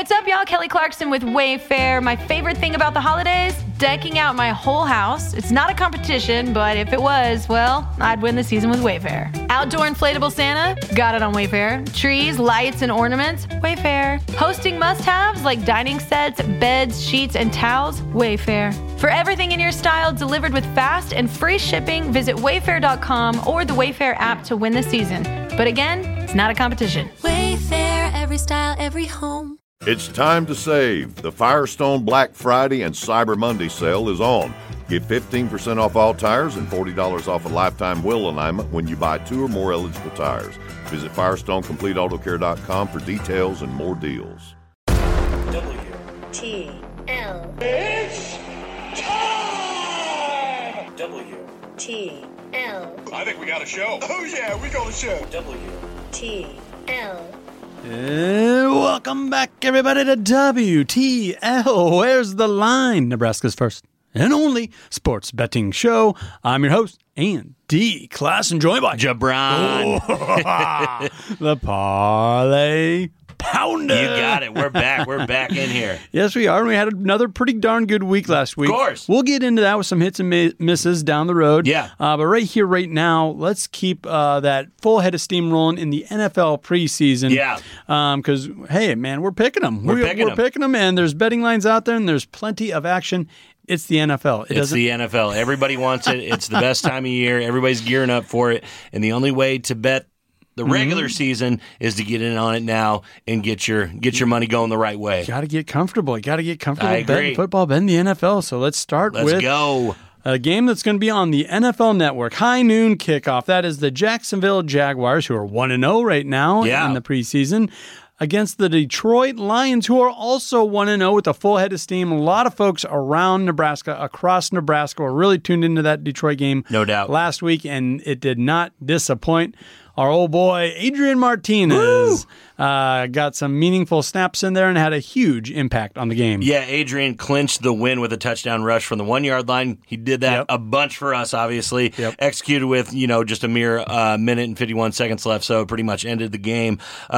What's up, y'all? Kelly Clarkson with Wayfair. My favorite thing about the holidays? Decking out my whole house. It's not a competition, but if it was, well, I'd win the season with Wayfair. Outdoor inflatable Santa? Got it on Wayfair. Trees, lights, and ornaments? Wayfair. Hosting must-haves like dining sets, beds, sheets, and towels? Wayfair. For everything in your style delivered with fast and free shipping, visit Wayfair.com or the Wayfair app to win the season. But again, it's not a competition. Wayfair, every style, every home. It's time to save. The Firestone Black Friday and Cyber Monday sale is on. Get 15% off all tires and $40 off a lifetime wheel alignment when you buy 2 or more eligible tires. Visit FirestoneCompleteAutoCare.com for details and more deals. WTL. It's time! WTL. I think we got a show. Oh yeah, we got a show. WTL. And welcome back, everybody, to WTL. Where's the line? Nebraska's first and only sports betting show. I'm your host, Andy Class, and joined by Jabron. the Parlay Pounder. You got it. We're back. We're back in here. Yes, we are. And we had another pretty darn good week last week. Of course. We'll get into that with some hits and misses down the road. Yeah. But right here, right now, let's keep that full head of steam rolling in the NFL preseason. Yeah. Because, hey, man, we're picking them. We're picking them, and there's betting lines out there, and there's plenty of action. It's the NFL. It's the NFL. Everybody wants it. It's the best time of year. Everybody's gearing up for it. And the only way to bet the regular season is to get in on it now and get your money going the right way. Got to get comfortable. You got to get comfortable I agree. betting football, betting the NFL. So let's start with go. a game that's going to be on the NFL Network. High noon kickoff. That is the Jacksonville Jaguars, who are 1-0 right now in the preseason, against the Detroit Lions, who are also 1-0 with a full head of steam. A lot of folks around Nebraska, across Nebraska, were really tuned into that Detroit game No doubt. last week, and it did not disappoint. Our old boy, Adrian Martinez, got some meaningful snaps in there and had a huge impact on the game. Yeah, Adrian clinched the win with a touchdown rush from the 1-yard line. He did that a bunch for us, obviously. Executed with, just a mere minute and 51 seconds left, so it pretty much ended the game.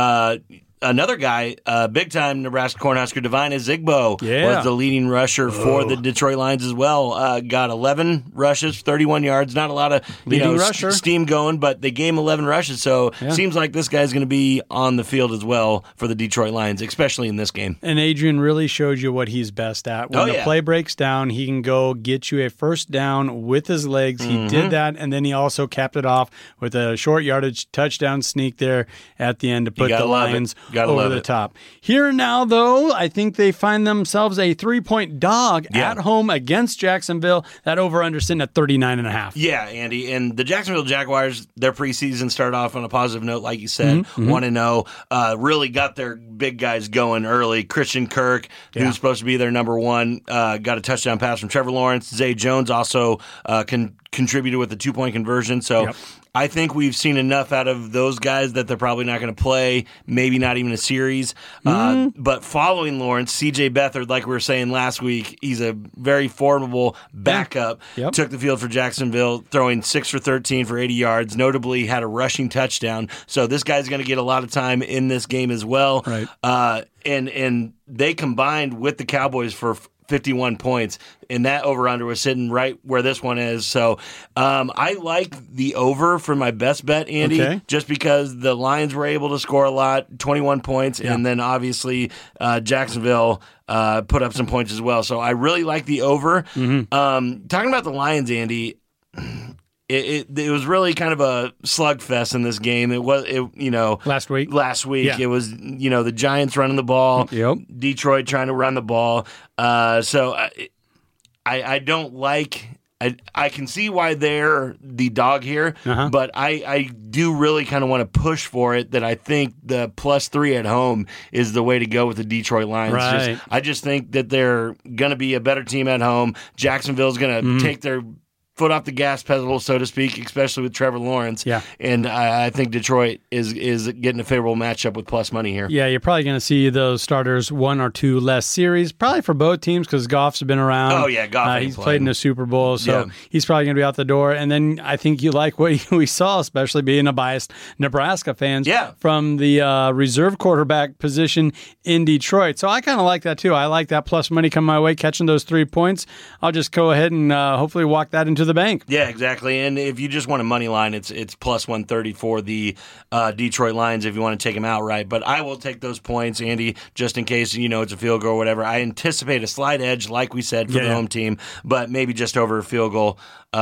Another guy, big-time Nebraska Cornhusker, Devine Ezigbo, was the leading rusher for the Detroit Lions as well. Got 11 rushes, 31 yards. Not a lot of steam going, but they gave him 11 rushes, so seems like this guy's going to be on the field as well for the Detroit Lions, especially in this game. And Adrian really shows you what he's best at. When the play breaks down, he can go get you a first down with his legs. He did that, and then he also capped it off with a short yardage touchdown sneak there at the end to put the Lions over the top. Here now, though, I think they find themselves a 3-point dog at home against Jacksonville. That over-under sitting at 39.5. Yeah, Andy. And the Jacksonville Jaguars, their preseason started off on a positive note, like you said, 1-0. Really got their big guys going early. Christian Kirk, who's supposed to be their number one, got a touchdown pass from Trevor Lawrence. Zay Jones also contributed with a 2-point conversion. So I think we've seen enough out of those guys that they're probably not going to play, maybe not even a series. But following Lawrence, C.J. Beathard, like we were saying last week, he's a very formidable backup. Took the field for Jacksonville, throwing 6 for 13 for 80 yards, notably had a rushing touchdown. So this guy's going to get a lot of time in this game as well. And they combined with the Cowboys for 51 points, and that over-under was sitting right where this one is. So I like the over for my best bet, Andy, just because the Lions were able to score a lot, 21 points, and then obviously Jacksonville put up some points as well. So I really like the over. Talking about the Lions, Andy, it was really kind of a slugfest in this game. Last week it was the Giants running the ball, Detroit trying to run the ball. So I don't like. I can see why they're the dog here, but I do really kind of want to push for it. That I think the +3 at home is the way to go with the Detroit Lions. I just think that they're going to be a better team at home. Jacksonville's going to take their foot off the gas pedal, so to speak, especially with Trevor Lawrence. Yeah. And I think Detroit is getting a favorable matchup with plus money here. Yeah, you're probably going to see those starters 1 or 2 less series, probably for both teams because Goff's been around. Oh, yeah, Goff he's played in the Super Bowl, so Yeah. he's probably going to be out the door. And then I think you like what we saw, especially being a biased Nebraska fans, from the reserve quarterback position in Detroit. So I kind of like that, too. I like that plus money coming my way, catching those 3 points. I'll just go ahead and hopefully walk that into the bank. Yeah, exactly. And if you just want a money line, it's plus 130 for the Detroit Lions if you want to take them outright. But I will take those points, Andy, just in case it's a field goal or whatever. I anticipate a slight edge, like we said, for the home team, but maybe just over a field goal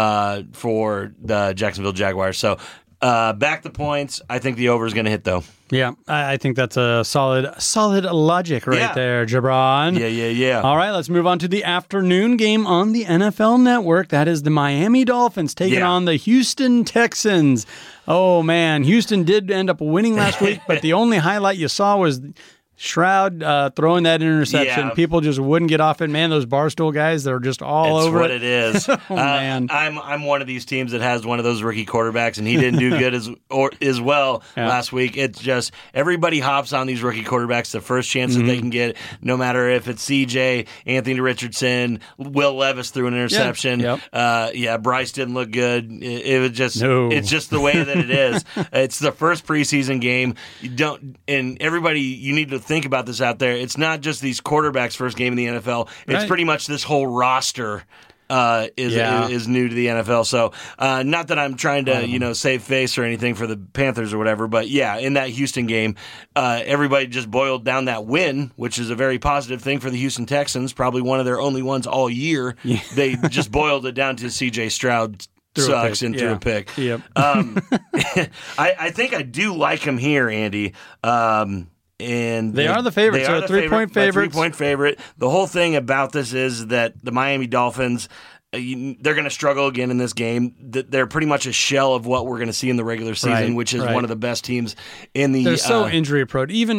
for the Jacksonville Jaguars. So back the points. I think the over is going to hit, though. Yeah, I think that's a solid logic right there, Jabron. Yeah. All right, let's move on to the afternoon game on the NFL Network. That is the Miami Dolphins taking on the Houston Texans. Oh, man, Houston did end up winning last week, but the only highlight you saw was Stroud throwing that interception. Yeah. People just wouldn't get off it. Man, those Barstool guys, they're just all over it. That's what it is. Oh, man. I'm one of these teams that has one of those rookie quarterbacks, and he didn't do good as well last week. It's just everybody hops on these rookie quarterbacks the first chance that they can get, no matter if it's CJ, Anthony Richardson, Will Levis threw an interception. Bryce didn't look good. It was just it's just the way that it is. It's the first preseason game. You need to think about this out there. It's not just these quarterbacks' first game in the NFL. It's pretty much this whole roster is new to the NFL. So not that I'm trying to save face or anything for the Panthers or whatever, but in that Houston game, everybody just boiled down that win, which is a very positive thing for the Houston Texans. Probably one of their only ones all year. Yeah. They just boiled it down to C.J. Stroud sucks and threw a pick. Yep. I think I do like him here, Andy. And they are the favorites. They're a 3-point favorite. 3-point favorite. The whole thing about this is that the Miami Dolphins, they're going to struggle again in this game. They're pretty much a shell of what we're going to see in the regular season, which is one of the best teams in the. They're so injury prone. Even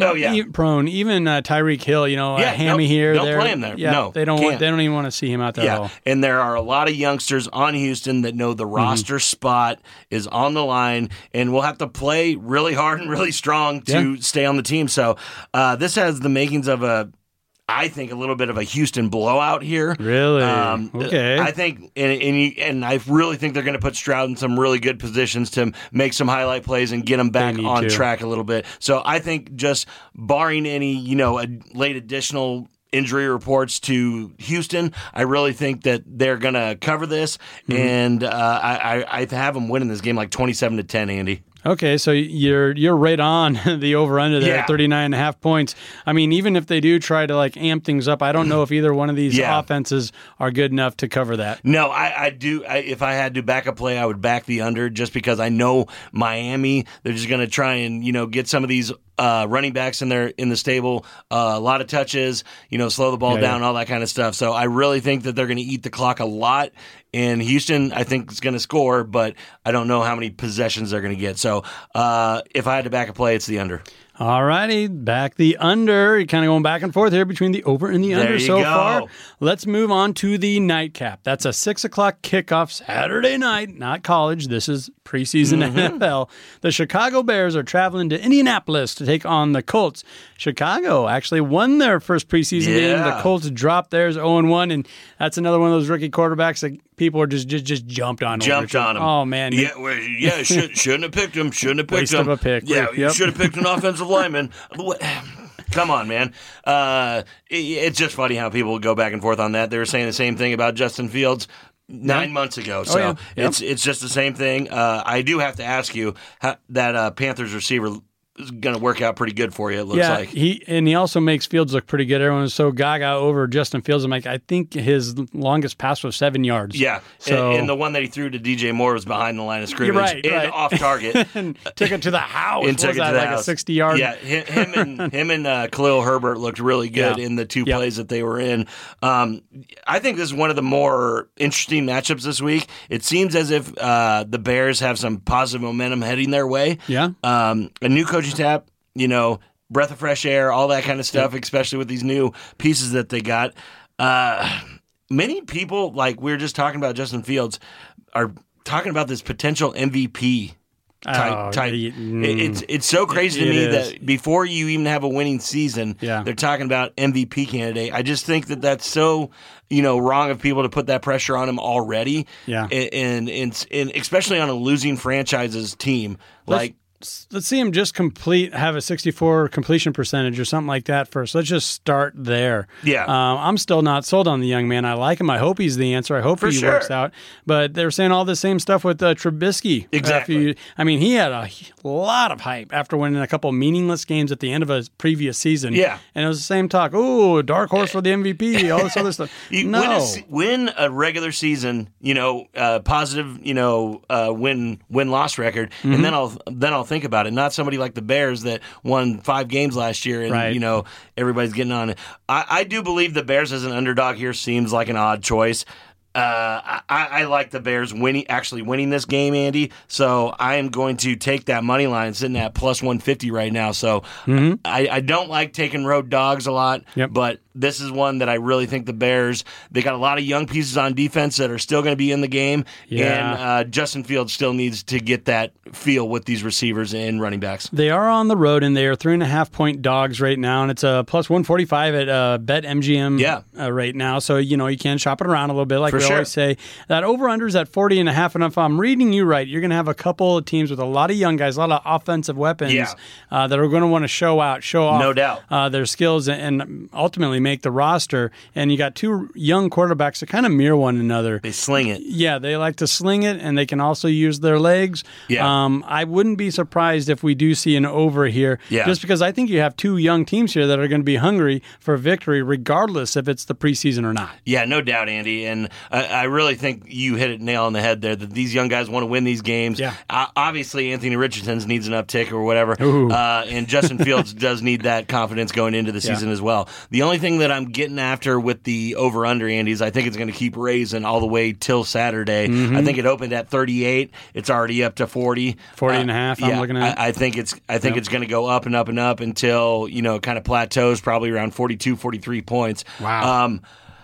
Tyreek Hill, a hammy here. Don't play him there. Yeah, no, they don't even want to see him out there at all. And there are a lot of youngsters on Houston that know the roster spot is on the line, and will have to play really hard and really strong to stay on the team. So this has the makings of I think a little bit of a Houston blowout here. Really? Okay. I think, and I really think they're going to put Stroud in some really good positions to make some highlight plays and get them back on track a little bit. So I think just barring any, late additional injury reports to Houston, I really think that they're going to cover this, and I have them winning this game like 27-10, Andy. Okay, so you're right on the over-under there at 39.5 points. I mean, even if they do try to amp things up, I don't know if either one of these offenses are good enough to cover that. No, I do. If I had to back a play, I would back the under just because I know Miami, they're just going to try and get some of these running backs in the stable, a lot of touches, slow the ball down, all that kind of stuff. So I really think that they're going to eat the clock a lot. And Houston, I think, is going to score, but I don't know how many possessions they're going to get. So if I had to back a play, it's the under. All righty, back the under. You're kind of going back and forth here between the over and the under so far. Let's move on to the nightcap. That's a 6 o'clock kickoff Saturday night, not college. This is preseason NFL. The Chicago Bears are traveling to Indianapolis to take on the Colts. Chicago actually won their first preseason game. The Colts dropped theirs 0-1, and that's another one of those rookie quarterbacks that people are just jumped on. Jumped on him. Oh, man. Shouldn't have picked him. Shouldn't have picked Waste him. of a pick. Yeah, you should have picked an offensive lineman. Come on, man. It's just funny how people go back and forth on that. They were saying the same thing about Justin Fields 9 months ago. So it's just the same thing. I do have to ask you, that Panthers receiver is going to work out pretty good for you, it looks like. He also makes Fields look pretty good. Everyone is so gaga over Justin Fields. I'm like, I think his longest pass was 7 yards. Yeah, so, and the one that he threw to DJ Moore was behind the line of scrimmage and off target. And took it to the house. And took it to the house. A 60-yard? Yeah, him and Khalil Herbert looked really good in the two plays that they were in. I think this is one of the more interesting matchups this week. It seems as if the Bears have some positive momentum heading their way. Yeah. A new coaching staff, breath of fresh air, all that kind of stuff, especially with these new pieces that they got. Many people, like we were just talking about Justin Fields, are talking about this potential MVP type. It's so crazy to me that before you even have a winning season, they're talking about MVP candidate. I just think that that's so wrong of people to put that pressure on him already. Yeah, and especially on a losing franchise's team. Let's see him just have a 64 completion percentage or something like that first. Let's just start there. Yeah. I'm still not sold on the young man. I like him. I hope he's the answer. I hope he works out. But they're saying all the same stuff with Trubisky. Exactly. He had a lot of hype after winning a couple meaningless games at the end of a previous season. Yeah. And it was the same talk. Oh, dark horse for the MVP, all this other stuff. Win a regular season, positive, win-loss record, and then I'll think about it. Not somebody like the Bears that won 5 games last year, and everybody's getting on it. I do believe the Bears as an underdog here seems like an odd choice. I like the Bears winning this game, Andy. So I am going to take that money line sitting at plus 150 right now. So I don't like taking road dogs a lot, but this is one that I really think the Bears, they got a lot of young pieces on defense that are still going to be in the game. Yeah. And Justin Fields still needs to get that feel with these receivers and running backs. They are on the road, and they are 3.5-point dogs right now, and it's a plus 145 at BetMGM right now. So, you can shop it around a little bit like we always say. That over-under is at 40.5, and if I'm reading you right, you're going to have a couple of teams with a lot of young guys, a lot of offensive weapons that are going to want to show off no doubt. Their skills and ultimately make the roster. And you got 2 young quarterbacks that kind of mirror one another. They sling it. Yeah, they like to sling it, and they can also use their legs. Yeah. I wouldn't be surprised if we do see an over here, just because I think you have 2 young teams here that are going to be hungry for victory, regardless if it's the preseason or not. Yeah, no doubt, Andy. And I really think you hit it nail on the head there, that these young guys want to win these games. Yeah. Obviously, Anthony Richardson needs an uptick or whatever. And Justin Fields does need that confidence going into the season as well. The only thing that I'm getting after with the over-under, Andy, is I think it's going to keep raising all the way till Saturday. I think it opened at 38. It's already up to 40. 40.5, I'm looking at. I think it's going to go up and up and up until, kind of plateaus probably around 42, 43 points. Wow.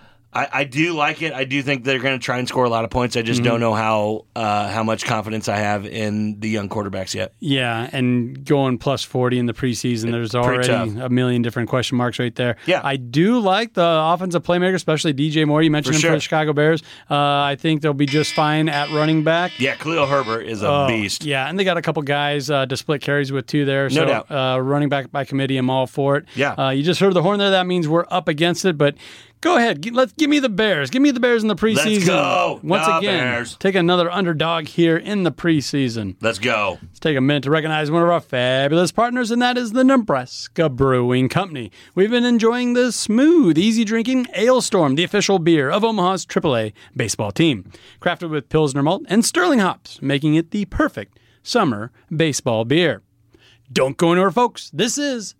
I do like it. I do think they're going to try and score a lot of points. I just don't know how much confidence I have in the young quarterbacks yet. Yeah, and going plus 40 in the preseason, there's already a million different question marks right there. Yeah. I do like the offensive playmaker, especially DJ Moore. You mentioned him for the Chicago Bears. I think they'll be just fine at running back. Yeah, Khalil Herbert is a beast. Yeah, and they got a couple guys to split carries with too there. No doubt. Running back by committee, I'm all for it. Yeah. You just heard the horn there. That means we're up against it, but go ahead. Give me the Bears. Give me the Bears in the preseason. Let's go. Once again, Bears. Take another underdog here in the preseason. Let's go. Let's take a minute to recognize one of our fabulous partners, and that is the Nebraska Brewing Company. We've been enjoying the smooth, easy-drinking Ale Storm, the official beer of Omaha's AAA baseball team. Crafted with Pilsner malt and Sterling hops, making it the perfect summer baseball beer. Don't go anywhere, folks. This is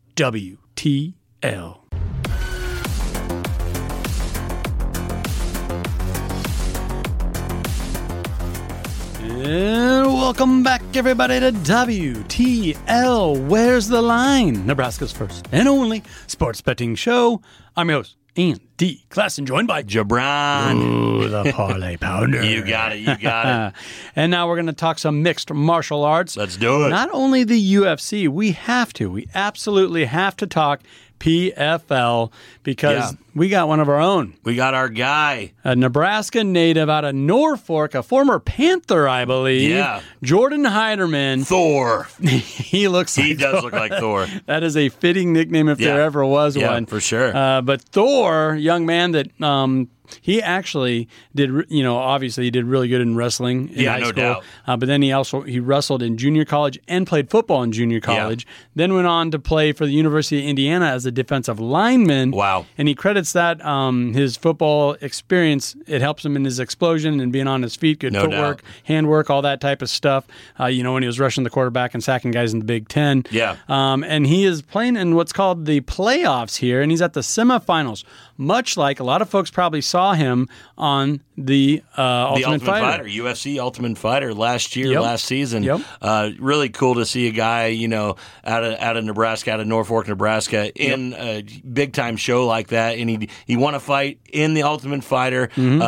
WTL. And welcome back, everybody, to WTL. Where's the Line? Nebraska's first and only sports betting show. I'm your host, Andy Klassen, joined by Jabron. Ooh, the parlay pounder. You got it. And now we're going to talk some mixed martial arts. Let's do it. Not only the UFC, we absolutely have to talk PFL because we got one of our own. We got our guy. A Nebraska native out of Norfolk, a former Panther, I believe. Yeah. Jordan Heiderman. Thor. He does look like Thor. That is a fitting nickname if there ever was one. Yeah, for sure. But Thor, young man that he actually did, obviously he did really good in wrestling in high school. Doubt. But then he wrestled in junior college and played football in junior college. Yeah. Then went on to play for the University of Indiana as a defensive lineman. Wow. And he credits that his football experience. It helps him in his explosion and being on his feet, good footwork, handwork, all that type of stuff. When he was rushing the quarterback and sacking guys in the Big Ten. Yeah. And he is playing in what's called the playoffs here, and he's at the semifinals. Much like a lot of folks probably saw saw him on the Ultimate Fighter. UFC Ultimate Fighter last year, Yep. last season. Yep. Really cool to see a guy, out of Nebraska, out of Norfolk, Nebraska, in a big time show like that, and he won a fight in the Ultimate Fighter.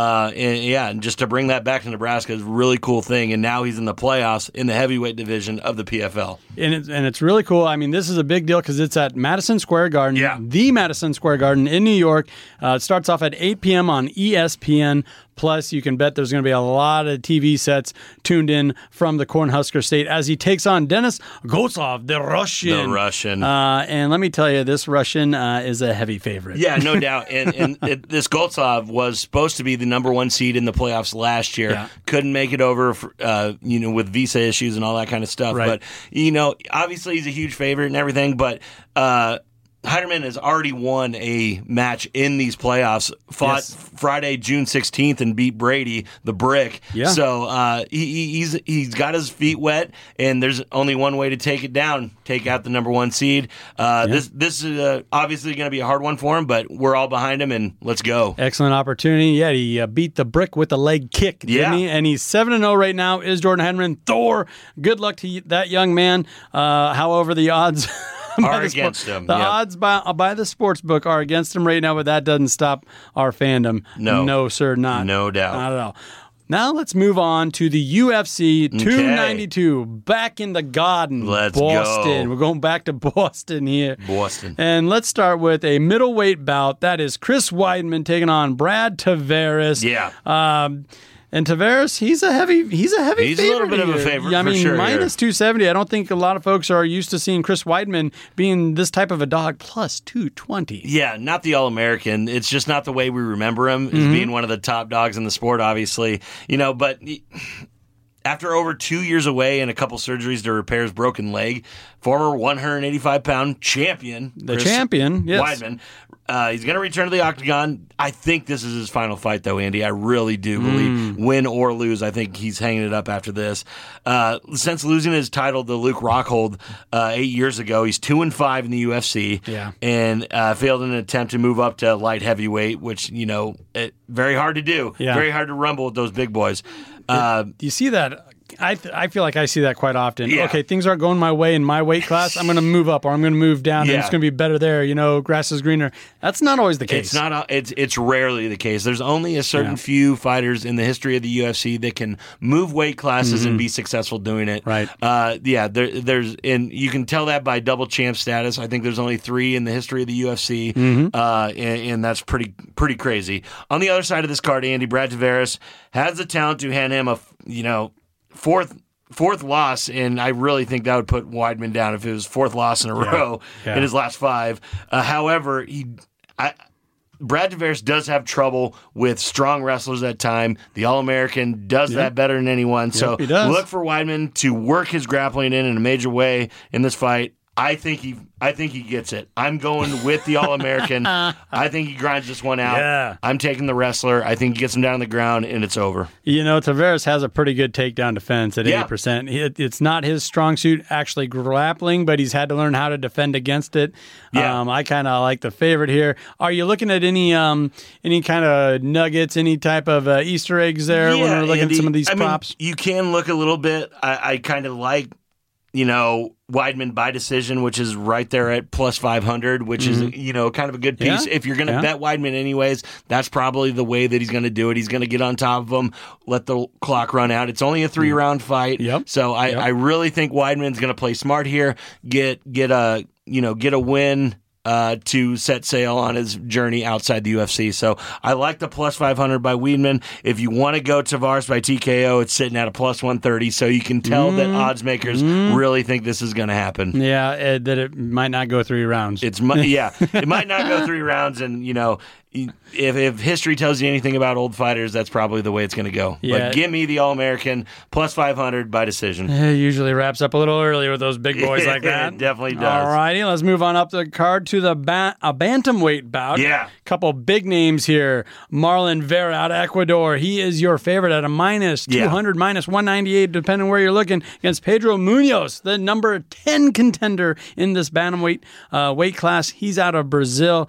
And just to bring that back to Nebraska is a really cool thing. And now he's in the playoffs in the heavyweight division of the PFL. And it's really cool. I mean, this is a big deal because it's at Madison Square Garden, the Madison Square Garden in New York. It starts off at 8 p.m. on ESPN. Plus, you can bet there's going to be a lot of TV sets tuned in from the Cornhusker State as he takes on Denis Goltsov, the Russian. And let me tell you, this Russian is a heavy favorite. Yeah, no doubt. And this Goltsov was supposed to be the number 1 seed in the playoffs last year. Yeah. Couldn't make it over, with visa issues and all that kind of stuff. Right. But, obviously he's a huge favorite and everything, but Heiderman has already won a match in these playoffs, fought Friday, June 16th, and beat Brady, the Brick. Yeah. So he's got his feet wet, and there's only one way to take it down, take out the number 1 seed. This is obviously going to be a hard one for him, but we're all behind him, and let's go. Excellent opportunity. Yeah, he beat the Brick with a leg kick, didn't he? And he's 7-0 right now, is Jordan Heiderman. Thor, good luck to that young man. However, the odds... are against him. The odds by the sports book are against him right now, but that doesn't stop our fandom. No, sir, not. No doubt. Not at all. Now let's move on to the UFC 292, back in the Garden, Let's Boston. go. We're going back to Boston here. Boston. And let's start with a middleweight bout. That is Chris Weidman taking on Brad Tavares. Yeah. And Tavares, he's a heavy favorite. He's a little bit of a favorite, I mean, for sure. minus 270. I don't think a lot of folks are used to seeing Chris Weidman being this type of a dog, plus 220. Yeah, not the All-American. It's just not the way we remember him as being one of the top dogs in the sport, obviously. But after over 2 years away and a couple surgeries to repair his broken leg, former 185-pound champion, Chris champion, yes. Weidman, he's going to return to the octagon. I think this is his final fight, though, Andy. I really do believe, win or lose, I think he's hanging it up after this. Since losing his title to Luke Rockhold 8 years ago, he's 2-5 in the UFC, and failed in an attempt to move up to light heavyweight, which very hard to do, very hard to rumble with those big boys. Do you see that? I feel like I see that quite often. Yeah. Okay, things aren't going my way in my weight class. I'm going to move up, or I'm going to move down, and it's going to be better there. Grass is greener. That's not always the case. It's not. It's rarely the case. There's only a certain few fighters in the history of the UFC that can move weight classes and be successful doing it. Right. There's and you can tell that by double champ status. I think there's only 3 in the history of the UFC, and that's pretty crazy. On the other side of this card, Andy, Brad Tavares has the talent to hand him a fourth loss, and I really think that would put Weidman down if it was 4th loss in a row in his last 5. However, Brad Tavares does have trouble with strong wrestlers at time. The All-American does that better than anyone. So look for Weidman to work his grappling in a major way in this fight. I think he gets it. I'm going with the All-American. I think he grinds this one out. Yeah. I'm taking the wrestler. I think he gets him down on the ground, and it's over. Tavares has a pretty good takedown defense at 80%. It's not his strong suit, actually grappling, but he's had to learn how to defend against it. Yeah. I kind of like the favorite here. Are you looking at any kind of nuggets, any type of Easter eggs there when we're looking at some of these props? You can look a little bit. I kind of like, Weidman by decision, which is right there at plus 500, which is, kind of a good piece. If you're going to bet Weidman anyways, that's probably the way that he's going to do it. He's going to get on top of him, let the clock run out. It's only a 3-round fight. So I really think Weidman's going to play smart here, get a win to set sail on his journey outside the UFC. So I like the plus 500 by Weidman. If you want to go Tavares by TKO, it's sitting at a plus 130. So you can tell that odds makers really think this is going to happen. Yeah, that it might not go 3 rounds. It might not go 3 rounds, and if history tells you anything about old fighters, that's probably the way it's going to go. Yeah. But give me the All-American plus 500 by decision. It usually wraps up a little early with those big boys like that. It definitely does. All righty, let's move on up the card to the bantamweight bout. Yeah. Couple big names here. Marlon Vera out of Ecuador. He is your favorite at a minus 200, minus 198, depending where you're looking, against Pedro Munoz, the number 10 contender in this bantamweight weight class. He's out of Brazil. Yeah.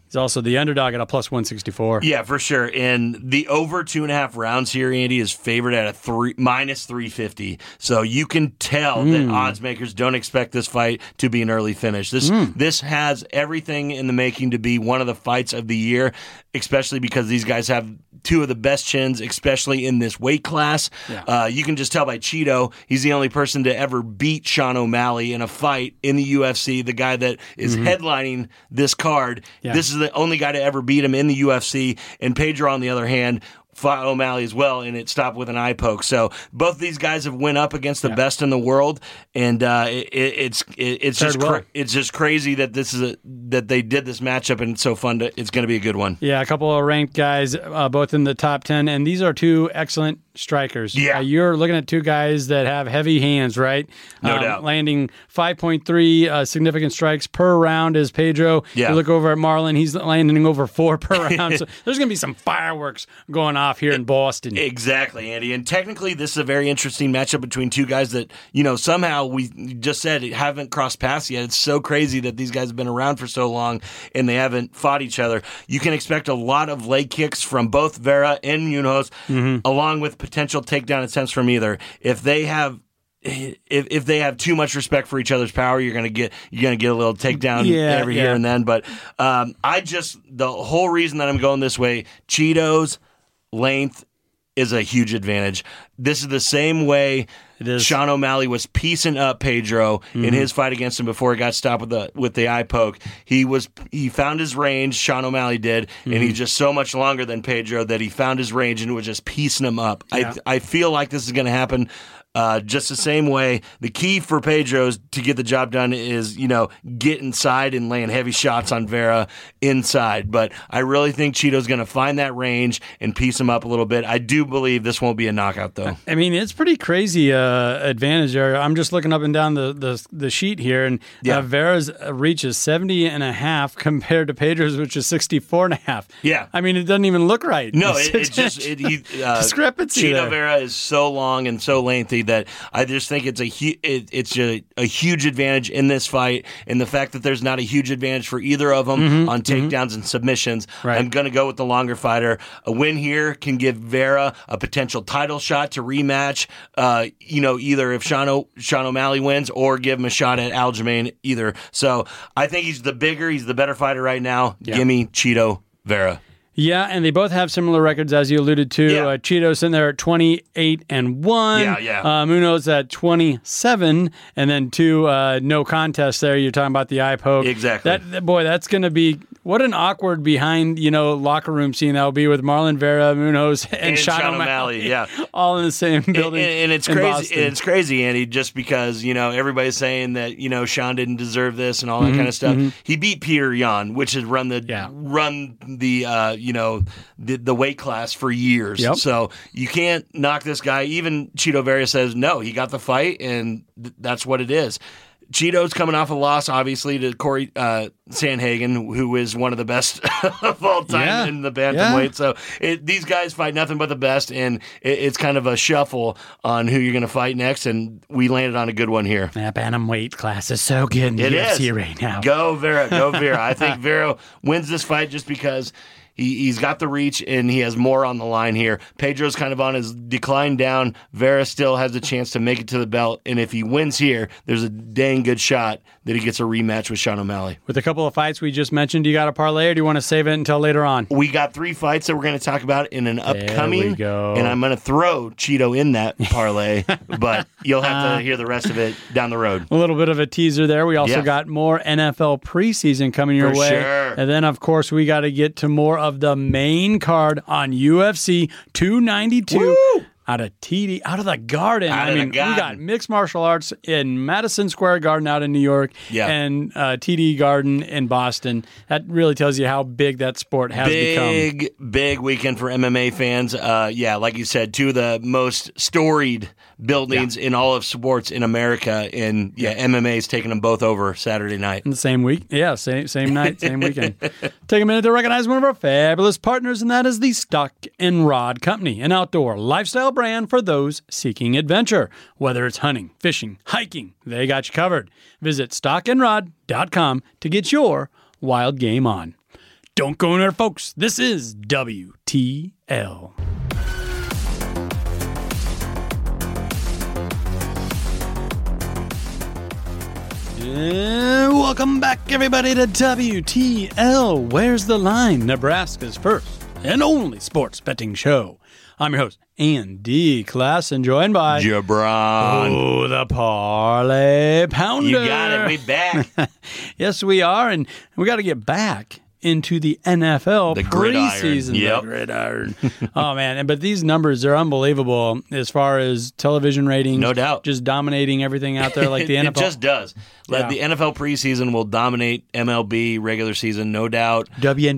He's also the underdog at a plus 164. Yeah, for sure. And the over 2.5 rounds here, Andy, is favored at a minus 350. So you can tell that odds makers don't expect this fight to be an early finish. This has everything in the making to be one of the fights of the year, especially because these guys have two of the best chins, especially in this weight class. Yeah. You can just tell by Cheeto, he's the only person to ever beat Sean O'Malley in a fight in the UFC, the guy that is headlining this card. Yeah. This is the only guy to ever beat him in the UFC. And Pedro, on the other hand, fought O'Malley as well, and it stopped with an eye poke. So both these guys have went up against the best in the world, and it's just crazy that that they did this matchup, and it's so fun. It's going to be a good one. Yeah, a couple of ranked guys, both in the top 10, and these are two excellent strikers. Yeah, you're looking at two guys that have heavy hands, right? No doubt. Landing 5.3 significant strikes per round is Pedro. Yeah. You look over at Marlon; he's landing over 4 per round. So there's going to be some fireworks going off here in Boston. Exactly, Andy. And technically, this is a very interesting matchup between two guys that, somehow we just said haven't crossed paths yet. It's so crazy that these guys have been around for so long and they haven't fought each other. You can expect a lot of leg kicks from both Vera and Munoz, along with potential takedown attempts from either. If they have too much respect for each other's power, you're gonna get a little takedown every here and then. But the whole reason that I'm going this way, Cheeto's length is a huge advantage. This is the same way Sean O'Malley was piecing up Pedro in his fight against him before he got stopped with the eye poke. He found his range, Sean O'Malley did, and he's just so much longer than Pedro that he found his range and was just piecing him up. Yeah. I feel like this is going to happen just the same way. The key for Pedro to get the job done is, get inside and land heavy shots on Vera inside. But I really think Cheeto's going to find that range and piece him up a little bit. I do believe this won't be a knockout, though. I mean, it's pretty crazy advantage there. I'm just looking up and down the sheet here, and Vera's reach is 70.5 compared to Pedro's, which is 64.5. Yeah. I mean, it doesn't even look right. No, it's just discrepancy. Cheeto Vera is so long and so lengthy that I just think it's a huge advantage in this fight, and the fact that there's not a huge advantage for either of them on takedowns and submissions. Right. I'm going to go with the longer fighter. A win here can give Vera a potential title shot to rematch. Either if Sean O'Malley wins or give him a shot at Aljamain either. So I think he's the better fighter right now. Yeah. Give me Cheeto Vera. Yeah, and they both have similar records, as you alluded to. Yeah. Cheeto's in there at 28-1. Yeah. Munoz at 27, and then 2 no contests there. You're talking about the eye poke. Exactly. That's going to be what an awkward behind locker room scene that will be with Marlon Vera, Munoz, and Sean O'Malley. Yeah, all in the same building. And it's crazy. Boston. It's crazy, Andy, just because everybody's saying that Sean didn't deserve this and all that kind of stuff. He beat Peter Yan, which has run the weight class for years. Yep. So you can't knock this guy. Even Cheeto Vera says, no, he got the fight, and that's what it is. Cheeto's coming off a loss, obviously, to Corey Sandhagen, who is one of the best of all time in the bantamweight. So these guys fight nothing but the best, and it's kind of a shuffle on who you're going to fight next, and we landed on a good one here. That bantamweight class is so good in the UFC right now. Go Vera. I think Vera wins this fight just because he's got the reach, and he has more on the line here. Pedro's kind of on his decline down. Vera still has a chance to make it to the belt, and if he wins here, there's a dang good shot that he gets a rematch with Sean O'Malley. With a couple of fights we just mentioned, do you got a parlay, or do you want to save it until later on? We got 3 fights that we're going to talk about in an upcoming, there we go. And I'm going to throw Cheeto in that parlay, but you'll have to hear the rest of it down the road. A little bit of a teaser there. We also got more NFL preseason coming your way. Sure. And then, of course, we got to get to more of the main card on UFC 292. Woo! Out of the Garden. We got mixed martial arts in Madison Square Garden out in New York and TD Garden in Boston. That really tells you how big that sport has become. Big weekend for MMA fans. Like you said, 2 of the most storied buildings in all of sports in America. And MMA's taking them both over Saturday night. In the same week. Yeah, same night, same weekend. Take a minute to recognize one of our fabulous partners, and that is the Stock and Rod Company, an outdoor lifestyle brand for those seeking adventure. Whether it's hunting, fishing, hiking, they got you covered. Visit stockandrod.com to get your wild game on. Don't go anywhere, folks. This is WTL. And welcome back, everybody, to WTL. Where's the Line? Nebraska's first and only sports betting show. I'm your host, Andy Klassen, joined by Jabron. Oh, the Parlay Pounder. You got it. We back. Yes, we are, and we got to get back into the NFL preseason. Yep. The gridiron. Oh, man. But these numbers are unbelievable as far as television ratings. No doubt. Just dominating everything out there like the NFL. It just does. Yeah. The NFL preseason will dominate MLB regular season, no doubt.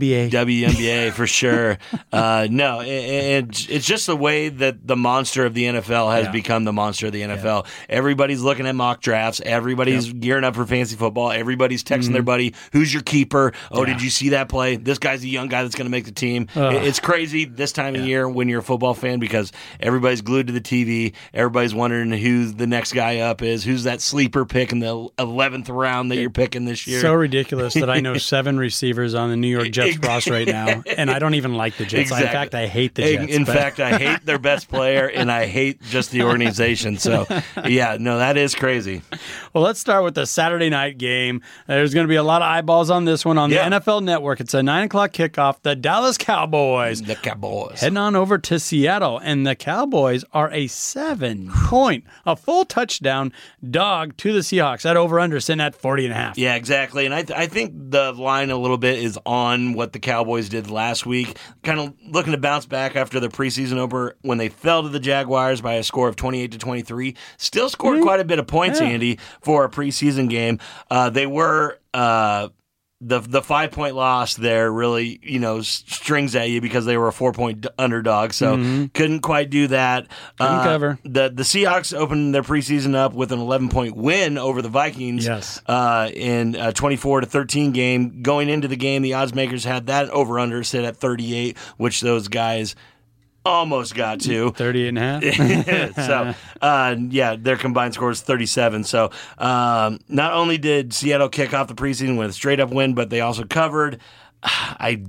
WNBA for sure. No, it's just the way that the monster of the NFL has become the monster of the NFL. Yeah. Everybody's looking at mock drafts. Everybody's gearing up for fantasy football. Everybody's texting their buddy, who's your keeper? Oh, did you see that play? This guy's a young guy that's going to make the team. It's crazy this time of year when you're a football fan because everybody's glued to the TV. Everybody's wondering who the next guy up is. Who's that sleeper pick in the 11th round that you're picking this year? So ridiculous that I know 7 receivers on the New York Jets roster right now, and I don't even like the Jets. Exactly. In fact, I hate the Jets. In fact, I hate their best player, and I hate just the organization. So, yeah, no, that is crazy. Well, let's start with the Saturday night game. There's going to be a lot of eyeballs on this one on the NFL Network. It's a 9 o'clock kickoff. The Dallas Cowboys. The Cowboys. Heading on over to Seattle, and the Cowboys are a 7-point, a full touchdown dog to the Seahawks. That over-under sitting at 40.5. Yeah, exactly. And I think the line a little bit is on what the Cowboys did last week, kind of looking to bounce back after the preseason opener when they fell to the Jaguars by a score of 28-23. Still scored quite a bit of points, Andy, for a preseason game. They were the 5-point loss there really, strings at you because they were a 4-point underdog, so couldn't quite do that. Couldn't cover. The Seahawks opened their preseason up with an 11-point win over the Vikings in a 24-13 game. Going into the game, the odds makers had that over-under sit at 38, which those guys almost got to 38.5. So, their combined score is 37. So, not only did Seattle kick off the preseason with a straight up win, but they also covered. I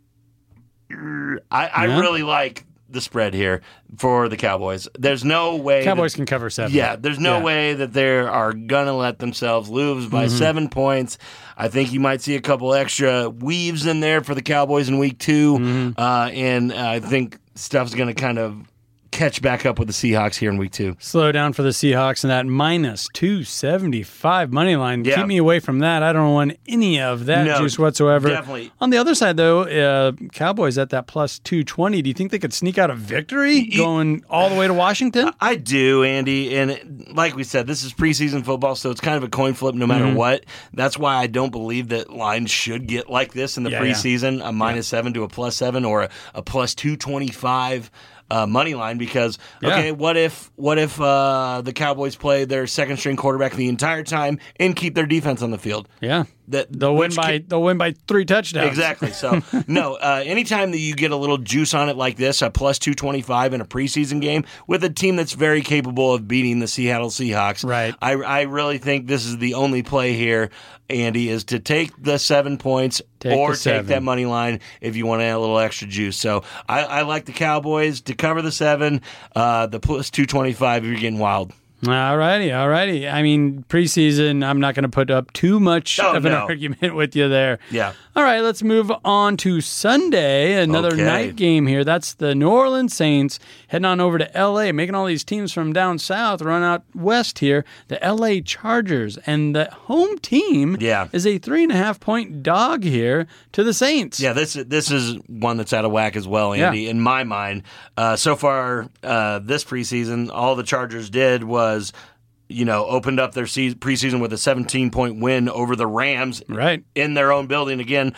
really like the spread here for the Cowboys. There's no way Cowboys can cover 7. Yeah, there's no way that they are gonna let themselves lose by 7 points. I think you might see a couple extra weaves in there for the Cowboys in week 2, and I think stuff's going to kind of catch back up with the Seahawks here in week 2. Slow down for the Seahawks and that minus 275 money line. Yeah. Keep me away from that. I don't want any of that juice whatsoever. Definitely. On the other side, though, Cowboys at that plus 220. Do you think they could sneak out a victory going all the way to Washington? I do, Andy. And like we said, this is preseason football, so it's kind of a coin flip no matter what. That's why I don't believe that lines should get like this in the preseason, a minus 7 to a plus 7 or a plus 225 money line, because what if the Cowboys play their second string quarterback the entire time and keep their defense on the field? Yeah. They'll win by 3 touchdowns. Exactly. So, no, anytime that you get a little juice on it like this, a plus 225 in a preseason game with a team that's very capable of beating the Seattle Seahawks, right? I really think this is the only play here, Andy, is to take the 7 points or take that money line if you want to add a little extra juice. So, I like the Cowboys to cover the 7, the plus 225 if you're getting wild. All righty. I mean, preseason, I'm not going to put up too much of an argument with you there. Yeah. All right, let's move on to Sunday, another night game here. That's the New Orleans Saints heading on over to L.A., making all these teams from down south run out west here. The L.A. Chargers, and the home team is a 3.5-point dog here to the Saints. Yeah, this is one that's out of whack as well, Andy, in my mind. So far, this preseason, all the Chargers did was opened up their preseason with a 17-point win over the Rams in their own building. Again,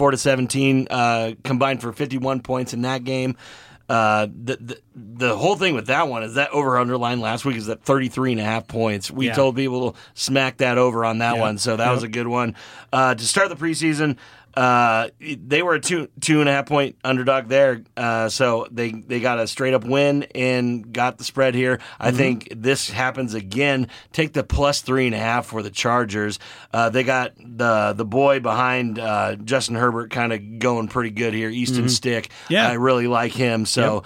34-17, combined for 51 points in that game. The whole thing with that one is that over-under line last week is at 33.5 points. We told people to smack that over on that one, so that was a good one. To start the preseason, They were a 2.5 point underdog there, so they got a straight up win and got the spread here. I think this happens again. Take the plus 3.5 for the Chargers. They got the boy behind Justin Herbert kind of going pretty good here, Easton Stick. Yeah. I really like him, so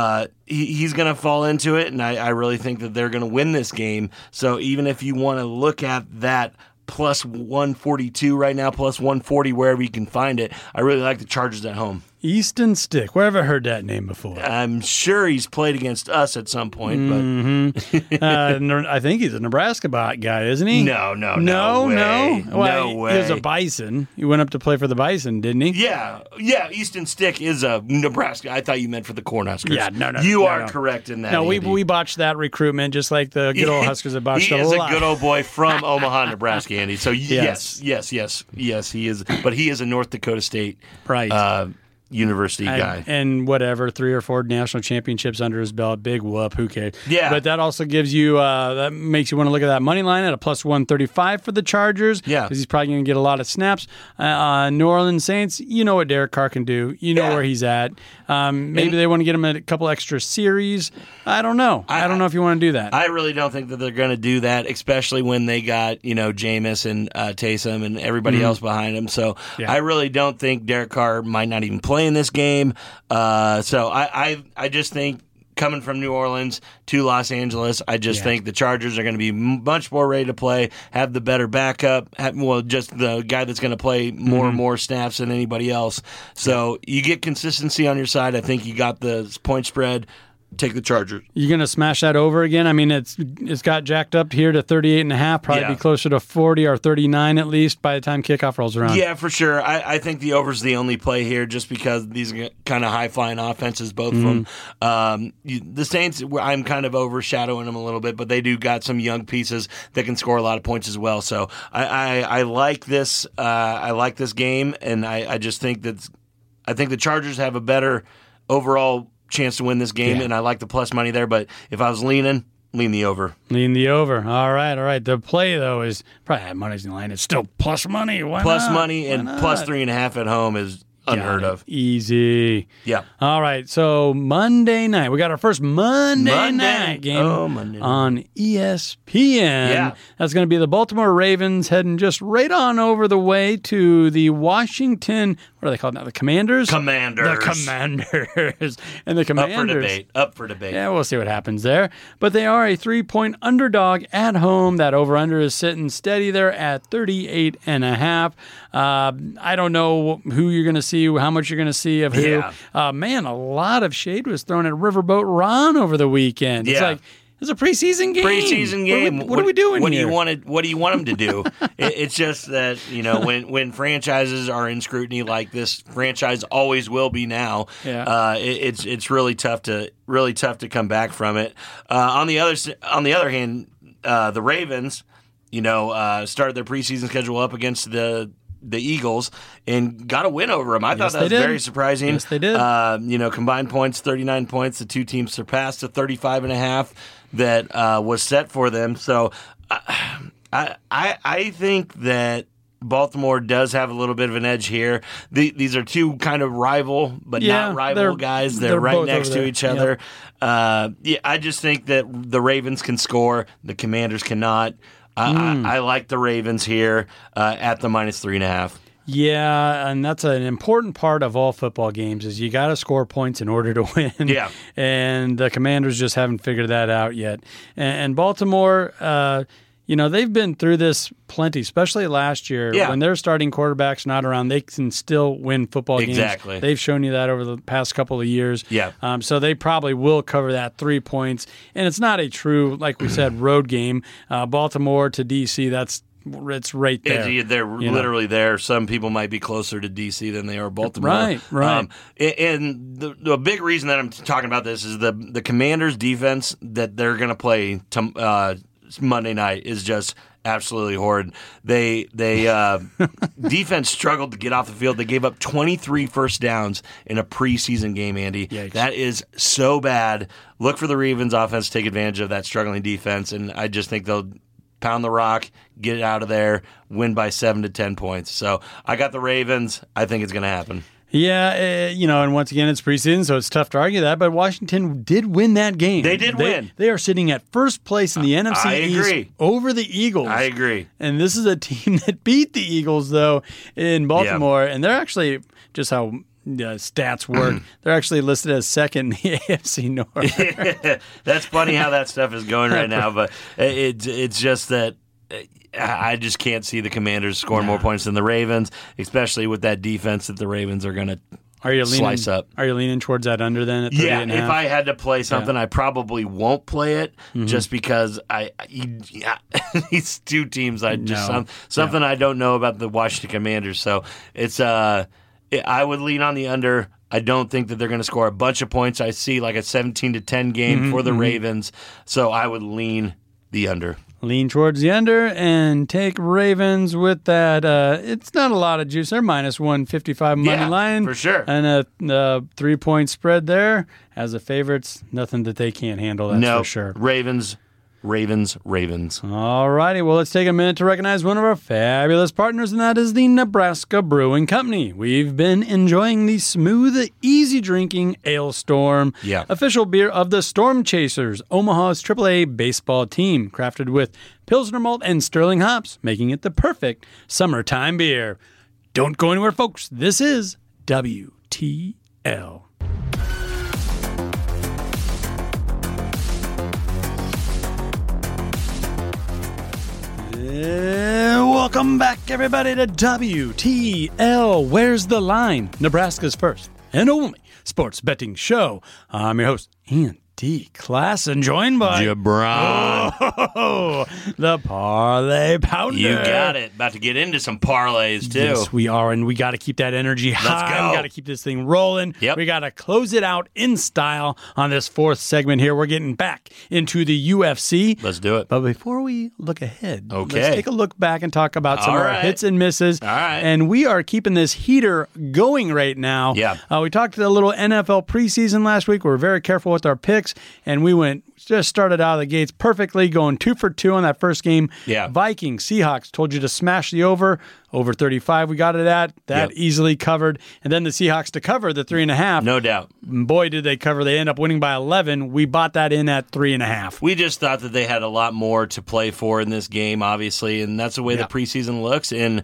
he's going to fall into it, and I really think that they're going to win this game. So even if you want to look at that plus 142 right now, plus 140 wherever you can find it, I really like the Chargers at home. Easton Stick. Where have I heard that name before? I'm sure he's played against us at some point, but I think he's a Nebraska guy, isn't he? No way. Well, no way. He was a Bison. He went up to play for the Bison, didn't he? Yeah. Easton Stick is a Nebraska. I thought you meant for the Cornhuskers. Yeah, no. You are correct in that. No, Andy. we botched that recruitment just like the good old Huskers have botched He is lot. a good old boy from Omaha, Nebraska, Andy. So yes, he is. But he is a North Dakota State university guy. And whatever, 3 or 4 national championships under his belt. Big whoop. Who cares? Yeah. But that also gives you, that makes you want to look at that money line at a plus 135 for the Chargers. Yeah. Because he's probably going to get a lot of snaps. New Orleans Saints, you know what Derek Carr can do. You know where he's at. Maybe they want to get him a couple extra series. I don't know. I don't know if you want to do that. I really don't think that they're going to do that, especially when they got, Jameis and Taysom and everybody else behind him. So I really don't think Derek Carr might not even play in this game. So I just think coming from New Orleans to Los Angeles, I just think the Chargers are going to be much more ready to play, have the better backup, just the guy that's going to play more and more snaps than anybody else. So you get consistency on your side. I think you got the point spread. Take the Chargers. You going to smash that over again? I mean, it's got jacked up here to 38.5, probably be closer to 40 or 39 at least by the time kickoff rolls around. Yeah, for sure. I think the over's the only play here just because these are kind of high-flying offenses, both of them. The Saints, I'm kind of overshadowing them a little bit, but they do got some young pieces that can score a lot of points as well. So I like this. I like this game, and I just think I think the Chargers have a better overall chance to win this game, and I like the plus money there. But if I was lean the over. Lean the over. All right. The play, though, is probably money's in line. It's still plus money. Why plus not? money and plus 3.5 at home is unheard of. Easy. Yeah. All right. So Monday night, we got our first Monday night game on ESPN. Yeah. That's going to be the Baltimore Ravens heading just right on over the way to the Washington. What are they called now? The Commanders. The Commanders. And the Commanders. Up for debate. Yeah, we'll see what happens there. But they are a 3-point underdog at home. That over/under is sitting steady there at 38.5. I don't know who you're going to see, how much you're going to see of who. Yeah. Man, a lot of shade was thrown at Riverboat Ron over the weekend. It's like, it's a preseason game. What are we doing here? What do you want them to do? It's just that, when franchises are in scrutiny like this franchise always will be now. Yeah. It's really tough to come back from it. On the other hand, the Ravens, started their preseason schedule up against the Eagles and got a win over them. I thought that was very surprising. Yes, they did. Combined points, 39 points. The two teams surpassed the 35.5 that was set for them. So I think that Baltimore does have a little bit of an edge here. These are two kind of rival, but not rival guys. They're right next to each other. I just think that the Ravens can score. The Commanders cannot. I like the Ravens here at the minus 3.5. Yeah, and that's an important part of all football games is you got to score points in order to win. Yeah. And the Commanders just haven't figured that out yet. And Baltimore, they've been through this plenty, especially last year. Yeah. When their starting quarterback's not around, they can still win football games. Exactly. They've shown you that over the past couple of years. Yeah. So they probably will cover that 3 points. And it's not a true, like we said, road game. Baltimore to D.C., it's right there. They're literally there. Some people might be closer to D.C. than they are Baltimore. Right. And the big reason that I'm talking about this is the Commanders' defense that they're going to play Monday night is just absolutely horrid. They defense struggled to get off the field. They gave up 23 first downs in a preseason game, Andy. Yikes. That is so bad. Look for the Ravens offense to take advantage of that struggling defense, and I just think they'll pound the rock, get it out of there, win by 7 to 10 points. So I got the Ravens. I think it's going to happen. Yeah, and once again, it's preseason, so it's tough to argue that. But Washington did win that game. They did win. They are sitting at first place in the NFC East over the Eagles. I agree. And this is a team that beat the Eagles, though, in Baltimore. And they're actually, just how stats work, they're actually listed as second in the AFC North. That's funny how that stuff is going right now, but it's just that I just can't see the Commanders scoring more points than the Ravens, especially with that defense that the Ravens are going to slice up. Are you leaning towards that under then at 38.5? If I had to play something, I probably won't play it just because these two teams, something I don't know about the Washington Commanders. So it's I would lean on the under. I don't think that they're going to score a bunch of points. I see like a 17-10 game for the Ravens, so I would lean the under. Lean towards the under and take Ravens with that. It's not a lot of juice. They're minus 155 money line. For sure. And a 3-point spread there. As a favorites, nothing that they can't handle, that's for sure. Ravens. All righty, well, let's take a minute to recognize one of our fabulous partners, and that is the Nebraska Brewing Company. We've been enjoying the smooth, easy-drinking Ale Storm, official beer of the Storm Chasers, Omaha's AAA baseball team, crafted with Pilsner malt and Sterling hops, making it the perfect summertime beer. Don't go anywhere, folks. This is WTL. Welcome back, everybody, to WTL. Where's the line? Nebraska's first and only sports betting show. I'm your host, Andy Klassen, joined by Jabron. The Parlay Pounder. You got it. About to get into some parlays, too. Yes, we are, and we got to keep that energy high. Let's go. We got to keep this thing rolling. Yep. We got to close it out in style on this fourth segment here. We're getting back into the UFC. Let's do it. But before we look ahead, let's Okay. take a look back and talk about some of our hits and misses. All right. And we are keeping this heater going right now. Yeah. We talked a little NFL preseason last week. We were very careful with our picks, and we just started out of the gates perfectly, going 2 for 2 on that first game. Yeah. Vikings, Seahawks, told you to smash the over 35. We got it at that easily covered. And then the Seahawks to cover the 3.5. No doubt. Boy, did they cover. They end up winning by 11. We bought that in at 3.5. We just thought that they had a lot more to play for in this game, obviously, and that's the way the preseason looks. And,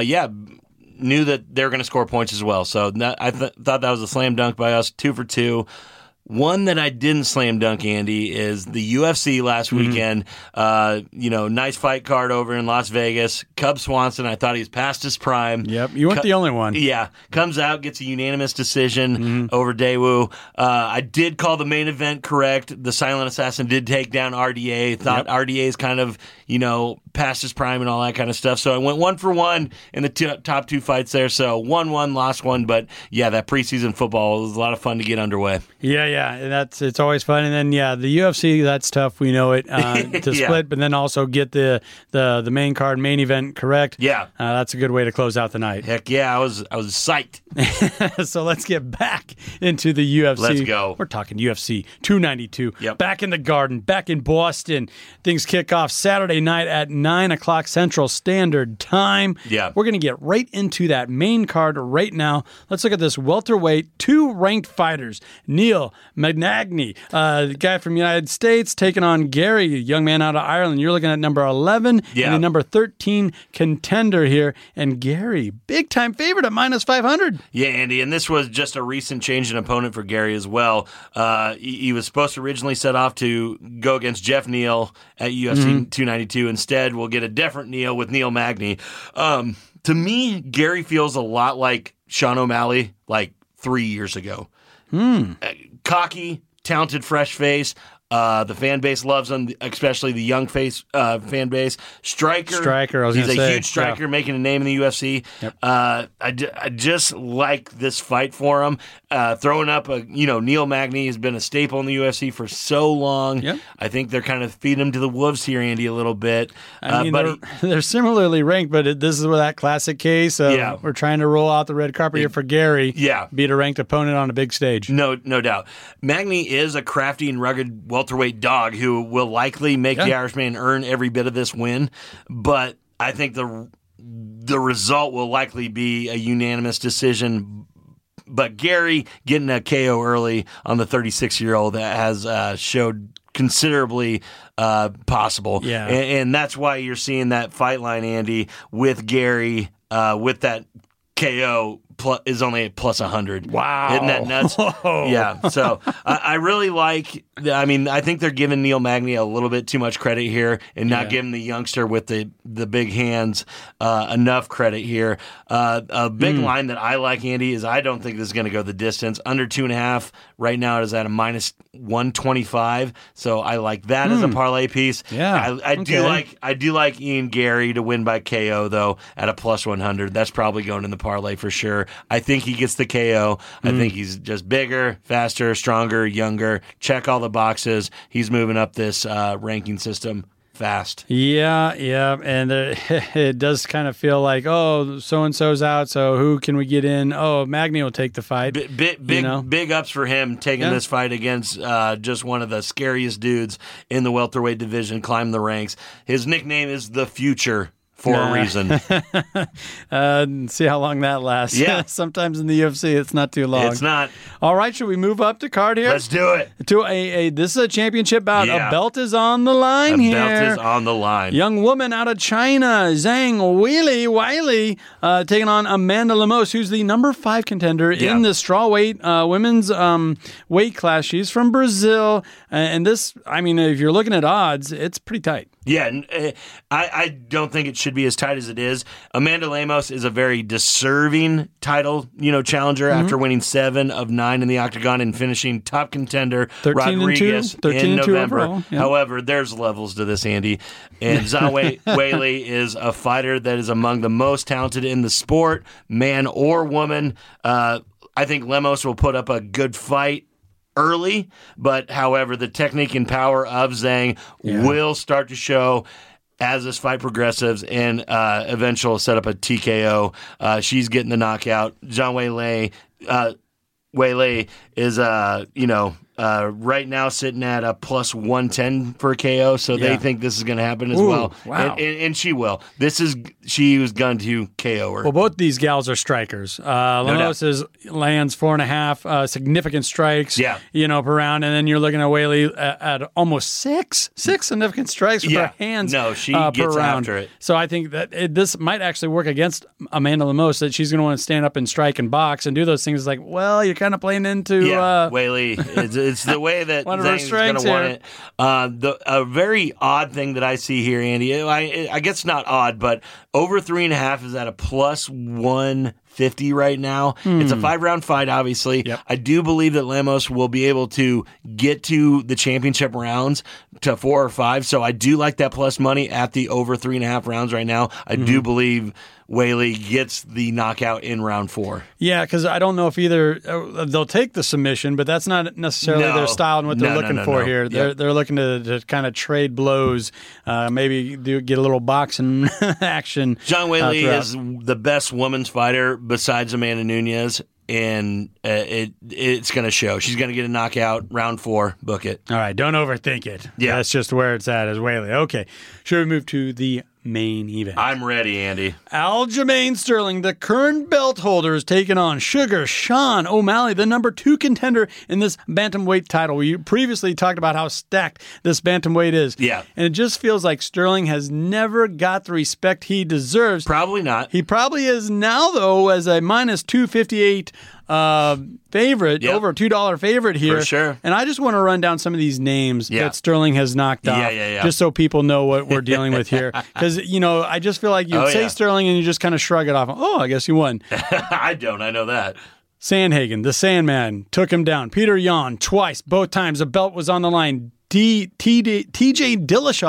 knew that they were going to score points as well. So I thought that was a slam dunk by us, 2 for 2. One that I didn't slam dunk, Andy, is the UFC last weekend. Nice fight card over in Las Vegas. Cub Swanson, I thought he was past his prime. Yep, you weren't the only one. Yeah, comes out, gets a unanimous decision over Daewoo. I did call the main event correct. The Silent Assassin did take down RDA. Thought RDA's kind of, past his prime and all that kind of stuff. So I went 1 for 1 in the top 2 fights there. So 1-1, lost 1. But, that preseason football was a lot of fun to get underway. Yeah, it's always fun. And then the UFC, that's tough. We know it to split, but then also get the main card, main event correct. Yeah, that's a good way to close out the night. Heck yeah, I was psyched. So let's get back into the UFC. Let's go. We're talking UFC 292. Yep. Back in the Garden, back in Boston. Things kick off Saturday night at 9:00 Central Standard Time. Yeah, we're gonna get right into that main card right now. Let's look at this welterweight. 2 ranked fighters. Neil Magny, the guy from the United States, taking on Gary, a young man out of Ireland. You're looking at number 11 and a number 13 contender here. And Gary, big-time favorite at minus 500. Yeah, Andy, and this was just a recent change in opponent for Gary as well. He was supposed to originally set off to go against Jeff Neal at UFC 292. Instead, we'll get a different Neal with Neil Magny. To me, Gary feels a lot like Sean O'Malley like 3 years ago. Cocky, talented, fresh face. The fan base loves him, especially the young fan base. Striker. He's a huge striker, making a name in the UFC. Yep. I just like this fight for him. Throwing up Neil Magny has been a staple in the UFC for so long. Yep. I think they're kind of feeding him to the wolves here, Andy, a little bit. They're similarly ranked, but this is where that classic case of we're trying to roll out the red carpet here for Gary. Yeah. Beat a ranked opponent on a big stage. No doubt. Magny is a crafty and rugged welterweight dog who will likely make the Irishman earn every bit of this win, but I think the result will likely be a unanimous decision. But Gary getting a KO early on the 36-year-old has showed considerably possible. Yeah. And that's why you're seeing that fight line, Andy, with Gary with that KO is only at plus 100. Wow. Isn't that nuts? Whoa. Yeah. So I really like, I think they're giving Neil Magny a little bit too much credit here and not giving the youngster with the big hands enough credit here. A big line that I like, Andy, is I don't think this is going to go the distance. Under 2.5 right now, it is at a minus 125. So I like that as a parlay piece. Yeah. I do like Ian Gary to win by KO, though, at a plus 100. That's probably going in the parlay for sure. I think he gets the KO. I think he's just bigger, faster, stronger, younger. Check all the boxes. He's moving up this ranking system fast. Yeah, and it does kind of feel like, oh, so-and-so's out, so who can we get in? Oh, Magny will take the fight. Big ups for him taking this fight against just one of the scariest dudes in the welterweight division, climbing the ranks. His nickname is The Future. For a reason. See how long that lasts. Yeah. Sometimes in the UFC, it's not too long. It's not. All right, should we move up to card here? Let's do it. This is a championship bout. Yeah. A belt is on the line here. A belt is on the line. Young woman out of China, Zhang Weili, taking on Amanda Lemos, who's the number 5 contender in the strawweight women's weight class. She's from Brazil. And this, if you're looking at odds, it's pretty tight. Yeah, I don't think it should be as tight as it is. Amanda Lemos is a very deserving title, challenger after winning 7 of 9 in the octagon and finishing top contender 13 Rodriguez and 2, 13 in and 2 November. overall, yeah. However, there's levels to this, Andy. And Zhang Weili is a fighter that is among the most talented in the sport, man or woman. I think Lemos will put up a good fight early, but however, the technique and power of Zhang will start to show as this fight progresses and eventually set up a TKO. She's getting the knockout. Zhang Weili is, right now sitting at a plus 110 for a KO, so they think this is going to happen as well. Wow. And she will. She was going to KO her. Well, both these gals are strikers. Lemos lands 4.5 significant strikes, per round, and then you're looking at Weili at almost six significant strikes with her hands. No, she per gets round. after it. So I think that this might actually work against Amanda Lemos, that she's going to want to stand up and strike and box and do those things. Like, well, you're kind of playing into Weili. It's the way that Zhang's going to want it. A very odd thing that I see here, Andy, I guess not odd, but over 3.5 is at a plus 150 right now. It's a 5-round fight, obviously. Yep. I do believe that Lemos will be able to get to the championship rounds to 4 or 5, so I do like that plus money at the over 3.5 rounds right now. I do believe Weili gets the knockout in round 4. Yeah, because I don't know if either they'll take the submission, but that's not necessarily their style and what they're looking for here. They're looking to kind of trade blows, maybe get a little boxing action. Zhang Weili is the best women's fighter besides Amanda Nunes, and it's going to show. She's going to get a knockout, round 4, book it. All right, don't overthink it. Yeah. That's just where it's at, is Weili. Okay, should we move to the main event? I'm ready, Andy. Aljamain Sterling, the current belt holder, is taking on Sugar Sean O'Malley, the number 2 contender in this bantamweight title. We previously talked about how stacked this bantamweight is. Yeah. And it just feels like Sterling has never got the respect he deserves. Probably not. He probably is now, though, as a minus 258 favorite, over a $2 favorite here. For sure. And I just want to run down some of these names that Sterling has knocked off, just so people know what we're dealing with here. Because, I just feel like you'd say Sterling and you just kind of shrug it off. Oh, I guess you won. I don't. I know that. Sandhagen, the Sandman, took him down. Peter Yan, twice, both times a belt was on the line. TJ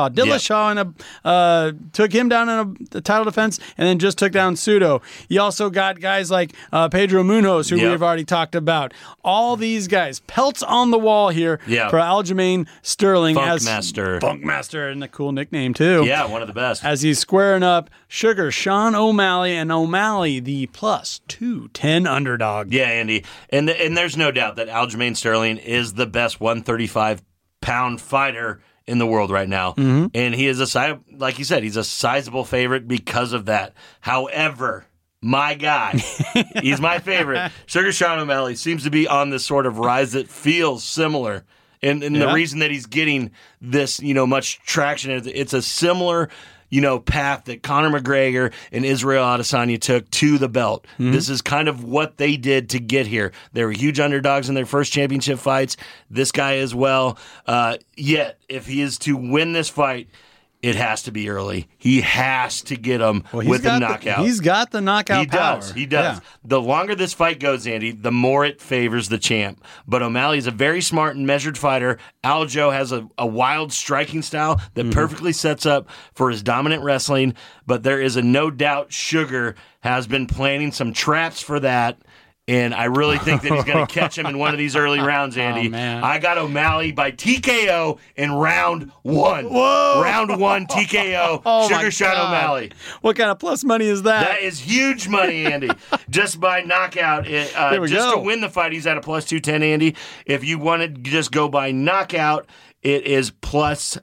Dillashaw took him down in a title defense and then just took down Sudo. You also got guys like Pedro Munoz, who we've already talked about. All these guys, pelts on the wall here for Aljamain Sterling. Funkmaster, and a cool nickname too. Yeah, one of the best. As he's squaring up Sugar Sean O'Malley, and O'Malley the plus 210 underdog. Yeah, Andy. And there's no doubt that Aljamain Sterling is the best 135 pound fighter in the world right now. Mm-hmm. And he is like you said, he's a sizable favorite because of that. However, my guy, he's my favorite. Sugar Sean O'Malley seems to be on this sort of rise that feels similar. And the reason that he's getting this, much traction is it's a similar, path that Conor McGregor and Israel Adesanya took to the belt. Mm-hmm. This is kind of what they did to get here. They were huge underdogs in their first championship fights. This guy as well. Yet, if he is to win this fight, it has to be early. He has to get him with the knockout. He's got the knockout power. He does. Yeah. The longer this fight goes, Andy, the more it favors the champ. But O'Malley's a very smart and measured fighter. Aljo has a wild striking style that perfectly sets up for his dominant wrestling. But there is a no doubt Sugar has been planning some traps for that. And I really think that he's going to catch him in one of these early rounds, Andy. Oh, man. I got O'Malley by TKO in round 1. Whoa! Round 1 TKO, Sugar Sean O'Malley. What kind of plus money is that? That is huge money, Andy. Just by knockout. To win the fight, he's at a plus 210, Andy. If you want to just go by knockout, it is plus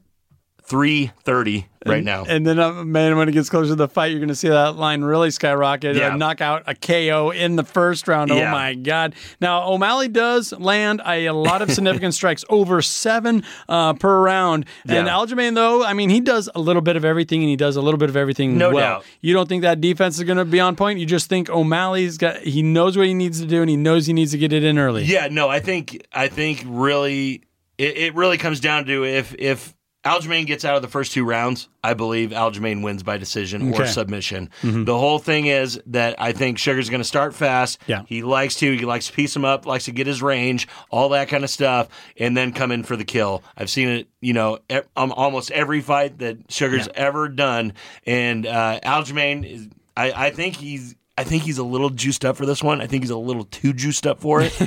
330 right now. And then, man, when it gets closer to the fight, you're going to see that line really skyrocket. Yeah. A knockout, a KO in the first round. Yeah. Oh, my God. Now, O'Malley does land a lot of significant strikes, over 7 per round. Yeah. And Aljamain, though, I mean, he does a little bit of everything, and he does a little bit of everything no well. Doubt. You don't think that defense is going to be on point? You just think he knows what he needs to do, and he knows he needs to get it in early. Yeah, no, I think really, it really comes down to if Aljamain gets out of the first 2 rounds, I believe Aljamain wins by decision or submission. Mm-hmm. The whole thing is that I think Sugar's going to start fast. Yeah. He likes to piece him up, likes to get his range, all that kind of stuff, and then come in for the kill. I've seen it, almost every fight that Sugar's ever done. And Aljamain, I think he's a little juiced up for this one. I think he's a little too juiced up for it.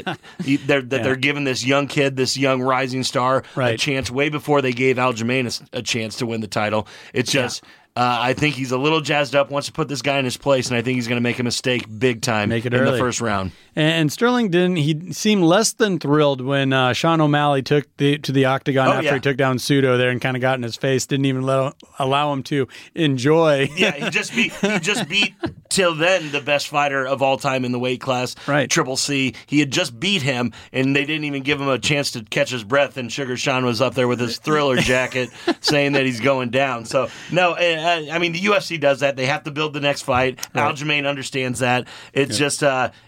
They're giving this young kid, this young rising star, a chance way before they gave Aljamain a chance to win the title. It's just, I think he's a little jazzed up, wants to put this guy in his place, and I think he's going to make a mistake big time in the first round. And Sterling he seemed less than thrilled when Sean O'Malley took to the octagon after he took down Pseudo there and kind of got in his face. Didn't even allow him to enjoy. Yeah, he just beat till then the best fighter of all time in the weight class, Triple C. He had just beat him, and they didn't even give him a chance to catch his breath. And Sugar Sean was up there with his Thriller jacket, saying that he's going down. So no, I mean the UFC does that. They have to build the next fight. Aljamain understands that. It's just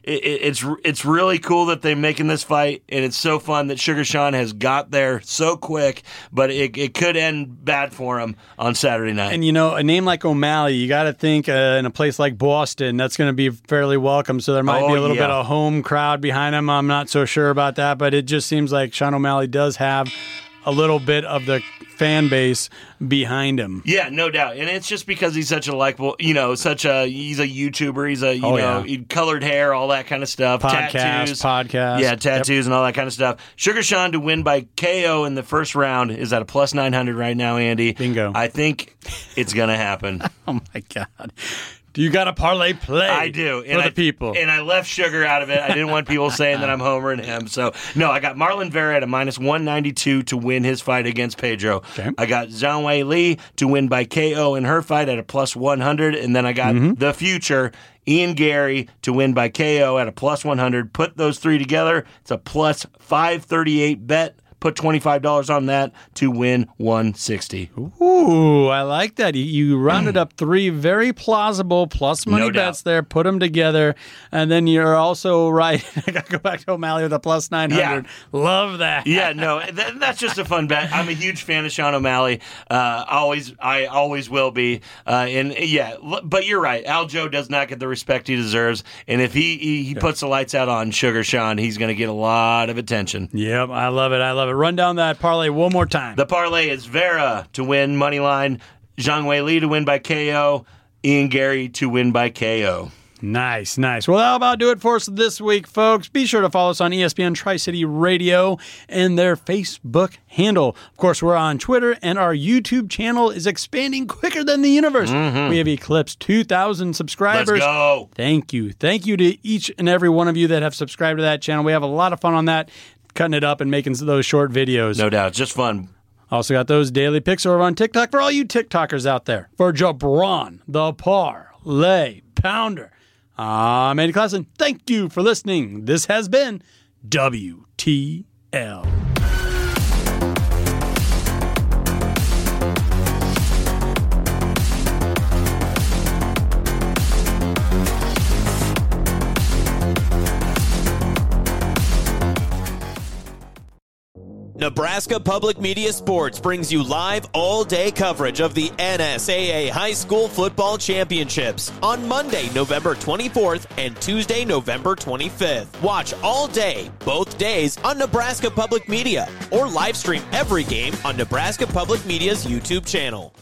it's really cool that they're making this fight, and it's so fun that Sugar Sean has got there so quick, but it could end bad for him on Saturday night. And a name like O'Malley, you got to think in a place like Boston, that's going to be fairly welcome. So there might be a little bit of home crowd behind him. I'm not so sure about that, but it just seems like Sean O'Malley does have a little bit of the fan base behind him. Yeah, no doubt. And it's just because he's such a likable, he's a YouTuber, he's colored hair, all that kind of stuff. Podcast. Yeah, tattoos and all that kind of stuff. Sugar Sean to win by KO in the first round is at a plus 900 right now, Andy. Bingo. I think it's going to happen. Oh, my God. Do you got a parlay play? I do. For the people. And I left Sugar out of it. I didn't want people saying that I'm homering him. So, no, I got Marlon Vera at a minus 192 to win his fight against Pedro. Okay. I got Zhang Wei Li to win by KO in her fight at a plus 100. And then I got the future, Ian Gary, to win by KO at a plus 100. Put those 3 together. It's a plus 538 bet. Put $25 on that to win $160. Ooh, I like that. You rounded up 3 very plausible plus money bets there, put them together, and then you're also right. I got to go back to O'Malley with a plus 900. Yeah. Love that. Yeah, no, that's just a fun bet. I'm a huge fan of Sean O'Malley. I always will be. But you're right. Aljo does not get the respect he deserves, and if he puts the lights out on Sugar Sean, he's going to get a lot of attention. Yep, I love it. Run down that parlay one more time. The parlay is Vera to win money line, Zhang Wei Li to win by KO, Ian Gary to win by KO. Nice. Well, that'll about do it for us this week, folks. Be sure to follow us on ESPN Tri-City Radio and their Facebook handle. Of course, we're on Twitter, and our YouTube channel is expanding quicker than the universe. Mm-hmm. We have eclipsed 2,000 subscribers. Let's go. Thank you. Thank you to each and every one of you that have subscribed to that channel. We have a lot of fun on that. cutting it up and making those short videos. No doubt. It's just fun. Also got those daily picks over on TikTok for all you TikTokers out there. For Jabron, the Parlay Pounder, I'm Andy Klassen. Thank you for listening. This has been WTL. Nebraska Public Media Sports brings you live all-day coverage of the NSAA High School Football Championships on Monday, November 24th and Tuesday, November 25th. Watch all day, both days, on Nebraska Public Media, or live stream every game on Nebraska Public Media's YouTube channel.